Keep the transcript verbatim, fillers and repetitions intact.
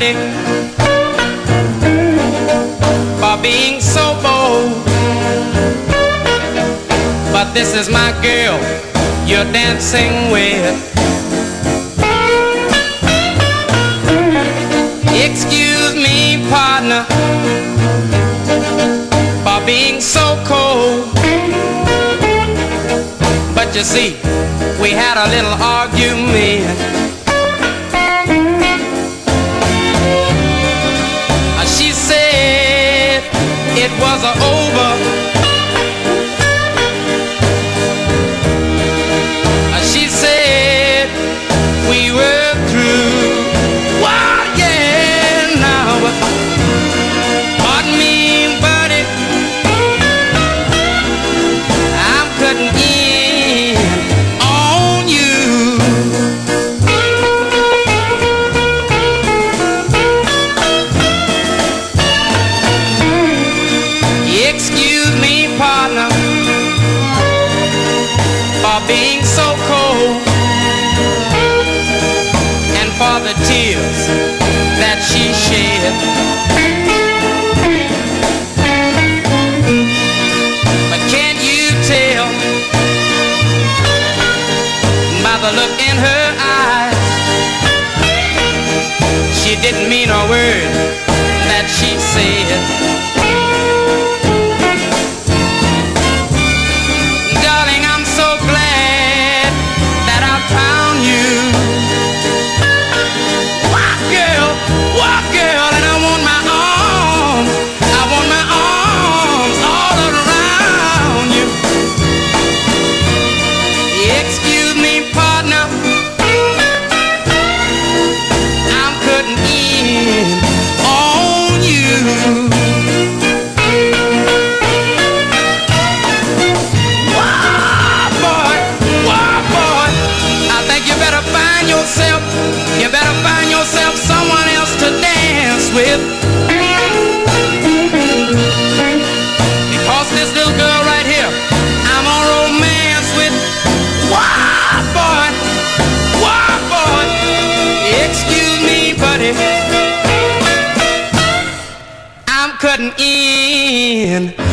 buddy for being so bold, but this is my girl you're dancing with. Excuse me, partner, for being so cold, but you see, we had a little argument. She said it was over. She said we were through. Wow, yeah, now, pardon me, buddy, I'm cutting in on you. Excuse me, partner, for being so cold, and for the tears that she shed. But can't you tell by the look in her eyes, she didn't mean a word that she said. Darling, I'm so glad that I found you. Walk, girl, walk, girl, and I want my arms, I want my arms all around you. Excuse me, partner, I'm cutting in on you. Wah, boy, wah, boy, I think you better find yourself, you better find yourself someone else to dance with, because this little girl right here, I'm on romance with. Wah, boy, wah, boy, excuse me, buddy, I'm cutting in